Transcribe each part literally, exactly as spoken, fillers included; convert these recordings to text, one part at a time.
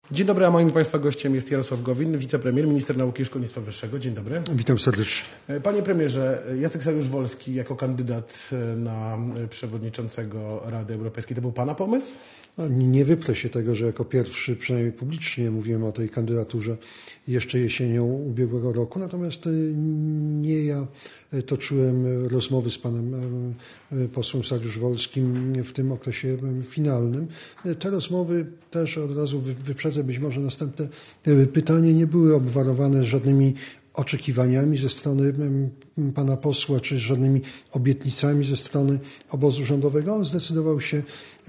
Dzień dobry, a moim Państwa gościem jest Jarosław Gowin, wicepremier, minister nauki i szkolnictwa wyższego. Dzień dobry. Witam serdecznie. Panie premierze, Jacek Saryusz-Wolski jako kandydat na przewodniczącego Rady Europejskiej, to był Pana pomysł? No, nie wyprę się tego, że jako pierwszy, przynajmniej publicznie, mówiłem o tej kandydaturze jeszcze jesienią ubiegłego roku, natomiast nie ja toczyłem rozmowy z panem posłem Saryusz-Wolskim w tym okresie finalnym. Te rozmowy też od razu wyprzedzę, być może następne pytanie, nie były obwarowane żadnymi oczekiwaniami ze strony pana posła, czy żadnymi obietnicami ze strony obozu rządowego. On zdecydował się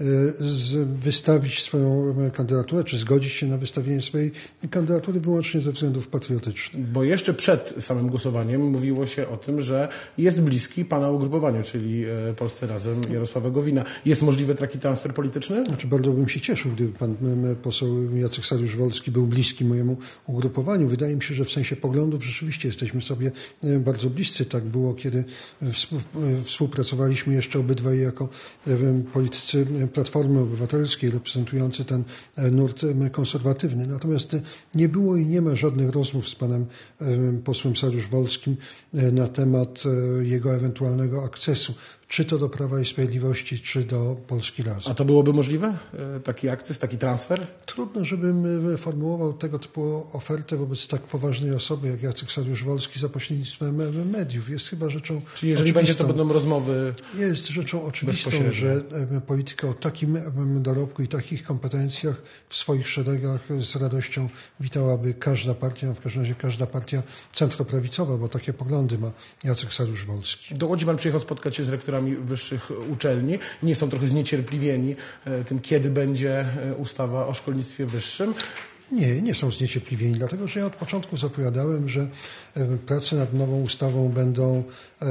wystawić swoją kandydaturę, czy zgodzić się na wystawienie swojej kandydatury wyłącznie ze względów patriotycznych. Bo jeszcze przed samym głosowaniem mówiło się o tym, że jest bliski pana ugrupowaniu, czyli Polscy Razem Jarosława Gowina. Jest możliwy taki transfer polityczny? Znaczy, bardzo bym się cieszył, gdyby pan poseł Jacek Saryusz-Wolski był bliski mojemu ugrupowaniu. Wydaje mi się, że w sensie poglądów rzeczywiście jesteśmy sobie bardzo bliscy. Tak było, kiedy współpracowaliśmy jeszcze obydwaj jako politycy Platformy Obywatelskiej, reprezentujący ten nurt konserwatywny. Natomiast nie było i nie ma żadnych rozmów z panem posłem Saryusz-Wolskim na temat jego ewentualnego akcesu, czy to do Prawa i Sprawiedliwości, czy do Polski Razem. A to byłoby możliwe? Taki akces, taki transfer? Trudno, żebym formułował tego typu ofertę wobec tak poważnej osoby jak Jacek Saryusz-Wolski za pośrednictwem mediów. Jest chyba rzeczą Czyli jeżeli będzie, to będą rozmowy Jest rzeczą oczywistą, że polityka o takim dorobku i takich kompetencjach w swoich szeregach z radością witałaby każda partia, w każdym razie każda partia centroprawicowa, bo takie poglądy ma Jacek Saryusz-Wolski. Do Łodzi pan przyjechał spotkać się z rektorami wyższych uczelni. Nie są trochę zniecierpliwieni tym, kiedy będzie ustawa o szkolnictwie wyższym? Nie, nie są zniecierpliwieni, dlatego że ja od początku zapowiadałem, że prace nad nową ustawą będą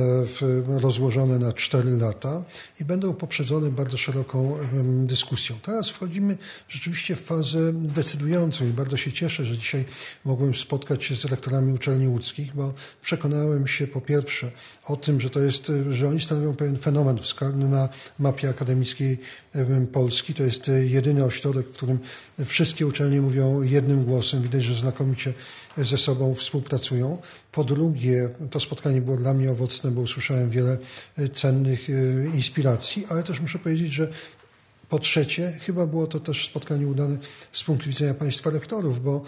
rozłożone na cztery lata i będą poprzedzone bardzo szeroką dyskusją. Teraz wchodzimy rzeczywiście w fazę decydującą i bardzo się cieszę, że dzisiaj mogłem spotkać się z rektorami uczelni łódzkich, bo przekonałem się po pierwsze o tym, że to jest, że oni stanowią pewien fenomen na mapie akademickiej Polski. To jest jedyny ośrodek, w którym wszystkie uczelnie mówią jednym głosem. Widać, że znakomicie ze sobą współpracują. Po drugie, to spotkanie było dla mnie owocne, bo usłyszałem wiele cennych inspiracji, ale też muszę powiedzieć, że po trzecie, chyba było to też spotkanie udane z punktu widzenia państwa rektorów, bo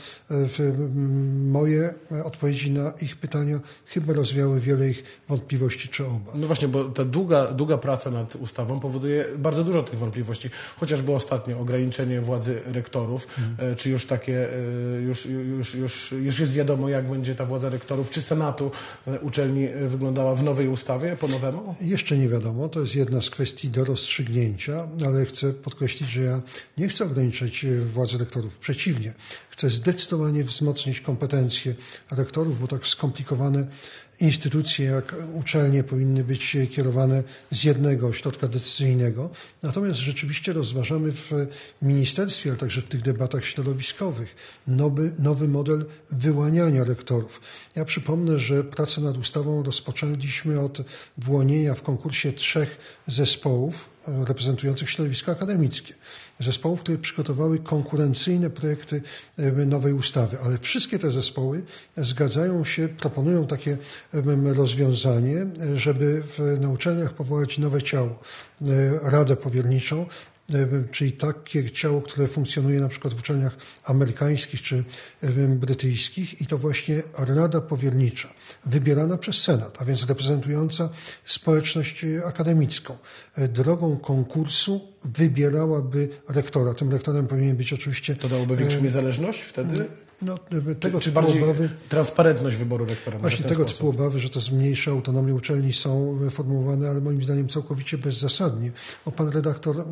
moje odpowiedzi na ich pytania chyba rozwiały wiele ich wątpliwości czy obaw. No właśnie, bo ta długa, długa praca nad ustawą powoduje bardzo dużo tych wątpliwości. Chociażby ostatnio ograniczenie władzy rektorów, hmm. czy już takie, już, już, już, już jest wiadomo, jak będzie ta władza rektorów, czy Senatu uczelni wyglądała w nowej ustawie, po nowemu? Jeszcze nie wiadomo, to jest jedna z kwestii do rozstrzygnięcia, ale chcę podkreślić, że ja nie chcę ograniczać władzy rektorów. Przeciwnie, chcę zdecydowanie wzmocnić kompetencje rektorów, bo tak skomplikowane instytucje jak uczelnie powinny być kierowane z jednego ośrodka decyzyjnego. Natomiast rzeczywiście rozważamy w ministerstwie, ale także w tych debatach środowiskowych nowy, nowy model wyłaniania rektorów. Ja przypomnę, że pracę nad ustawą rozpoczęliśmy od wyłonienia w konkursie trzech zespołów reprezentujących środowisko akademickie. Zespołów, które przygotowały konkurencyjne projekty nowej ustawy, ale wszystkie te zespoły zgadzają się, proponują takie rozwiązanie, żeby w, na uczelniach powołać nowe ciało, Radę Powierniczą, czyli takie ciało, które funkcjonuje na przykład w uczelniach amerykańskich czy brytyjskich i to właśnie Rada Powiernicza, wybierana przez Senat, a więc reprezentująca społeczność akademicką. Drogą konkursu wybierałaby rektora. Tym rektorem powinien być oczywiście... To dałoby większą niezależność wtedy? No, tego czy, czy typu bardziej obawy, transparentność wyboru rektora? Właśnie tego typu obawy, że to zmniejsza autonomię uczelni, są formułowane, ale moim zdaniem całkowicie bezzasadnie. Bo pan redaktor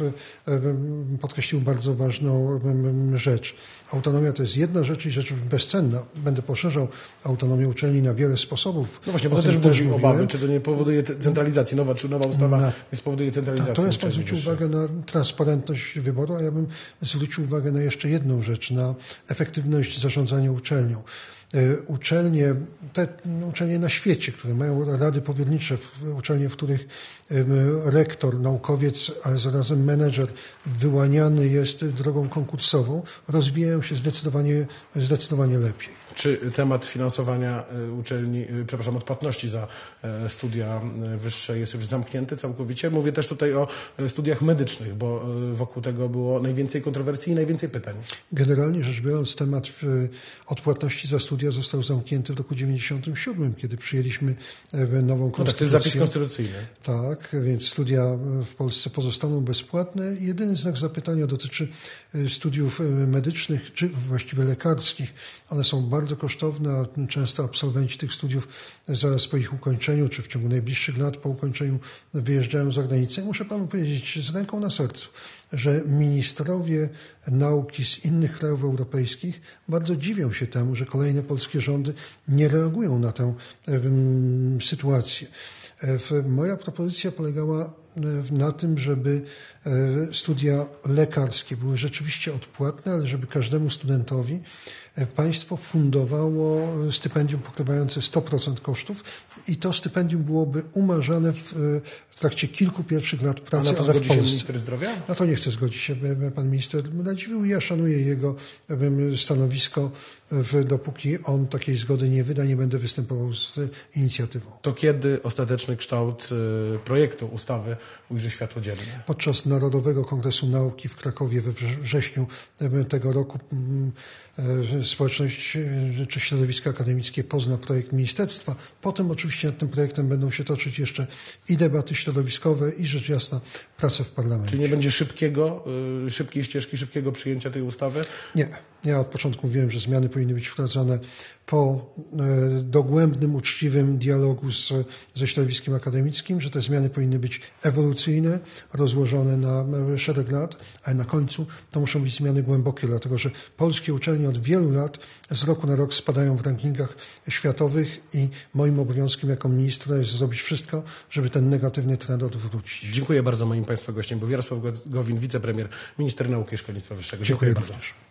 podkreślił bardzo ważną rzecz. Autonomia to jest jedna rzecz i rzecz bezcenna. Będę poszerzał autonomię uczelni na wiele sposobów. No właśnie, bo to też budzi obawy, czy to nie powoduje centralizacji. Nowa czy nowa ustawa na, nie spowoduje centralizacji. Natomiast pan zwrócił uwagę na transparentność wyboru, a ja bym zwrócił uwagę na jeszcze jedną rzecz, na efektywność zarządzania uczelnią. uczelnie, te uczelnie na świecie, które mają rady powiernicze, uczelnie, w których rektor, naukowiec, ale zarazem menedżer wyłaniany jest drogą konkursową, rozwijają się zdecydowanie, zdecydowanie lepiej. Czy temat finansowania uczelni, przepraszam, odpłatności za studia wyższe jest już zamknięty całkowicie? Mówię też tutaj o studiach medycznych, bo wokół tego było najwięcej kontrowersji i najwięcej pytań. Generalnie rzecz biorąc, temat odpłatności za studia został zamknięty w roku dziewięćdziesiątym siódmym, kiedy przyjęliśmy nową konstytucję. No tak, to jest zapis konstytucyjny. Tak, więc studia w Polsce pozostaną bezpłatne. Jedyny znak zapytania dotyczy studiów medycznych, czy właściwie lekarskich. One są bardzo kosztowne, a często absolwenci tych studiów zaraz po ich ukończeniu, czy w ciągu najbliższych lat po ukończeniu wyjeżdżają za granicę. I muszę panu powiedzieć z ręką na sercu, że ministrowie nauki z innych krajów europejskich bardzo dziwią się temu, że kolejne polskie rządy nie reagują na tę um, sytuację. Moja propozycja polegała na tym, żeby studia lekarskie były rzeczywiście odpłatne, ale żeby każdemu studentowi państwo fundowało stypendium pokrywające sto procent kosztów i to stypendium byłoby umarzane w, w trakcie kilku pierwszych lat pracy, ale w Polsce. się minister zdrowia? Na to nie chce zgodzić się pan minister Radziwiłł. Ja szanuję jego stanowisko. Dopóki on takiej zgody nie wyda, nie będę występował z inicjatywą. To kiedy ostateczny kształt projektu ustawy ujrzy światło dzienne? Podczas Narodowego Kongresu Nauki w Krakowie we wrześniu tego roku społeczność czy środowisko akademickie pozna projekt ministerstwa. Potem oczywiście nad tym projektem będą się toczyć jeszcze i debaty środowiskowe, i rzecz jasna prace w parlamencie. Czyli nie będzie szybkiego, szybkiej ścieżki, szybkiego przyjęcia tej ustawy? Nie. Ja od początku mówiłem, że zmiany powinny być wprowadzane po dogłębnym, uczciwym dialogu z, ze środowiskiem akademickim, że te zmiany powinny być ewolucyjne, rozłożone na szereg lat, ale na końcu to muszą być zmiany głębokie, dlatego że polskie uczelnie od wielu lat z roku na rok spadają w rankingach światowych i moim obowiązkiem jako ministra jest zrobić wszystko, żeby ten negatywny trend odwrócić. Dziękuję bardzo. Moim Państwa gościem był Jarosław Gowin, wicepremier, minister nauki i szkolnictwa wyższego. Dziękuję, Dziękuję bardzo. Również.